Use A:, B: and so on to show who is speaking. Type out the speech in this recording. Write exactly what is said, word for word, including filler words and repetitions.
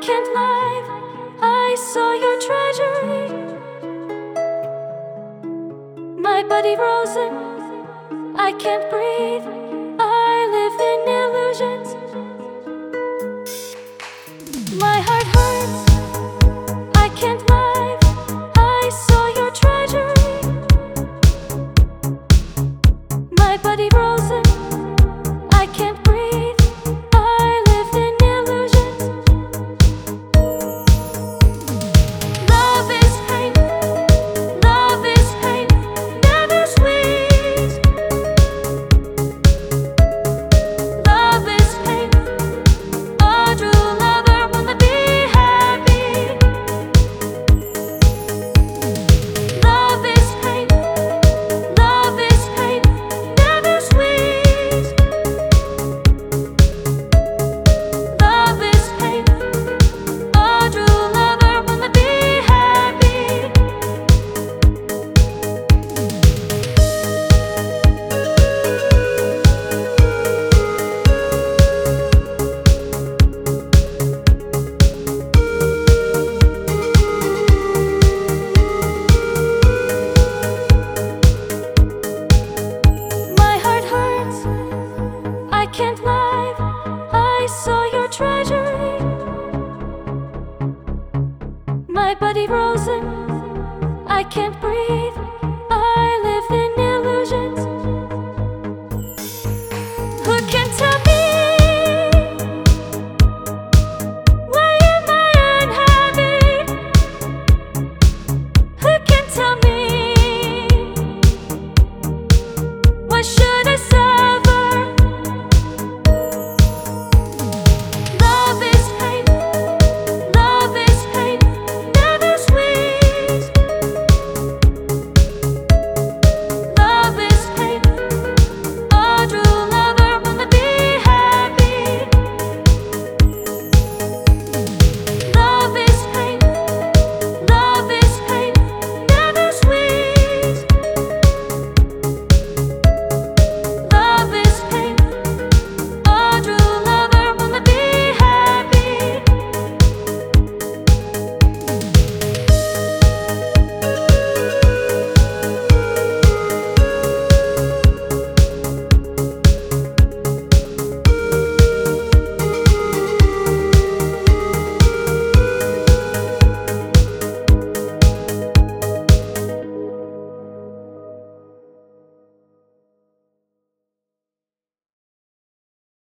A: can't lie, I saw your treasury. My body frozen, I can't breathe. I live in illusions. My heart hurts, I can't lie, I saw your treasury. My body frozen, I can't breathe. I live in illusions. Love is pain, love is pain, never sweet. Love is pain, a true lover wanna be happy. Love is pain, love is pain, never sweet. Love is pain, a true lover wanna be happy. My heart hurts, I can't lie, I saw your treasury. My body frozen, I can't breathe.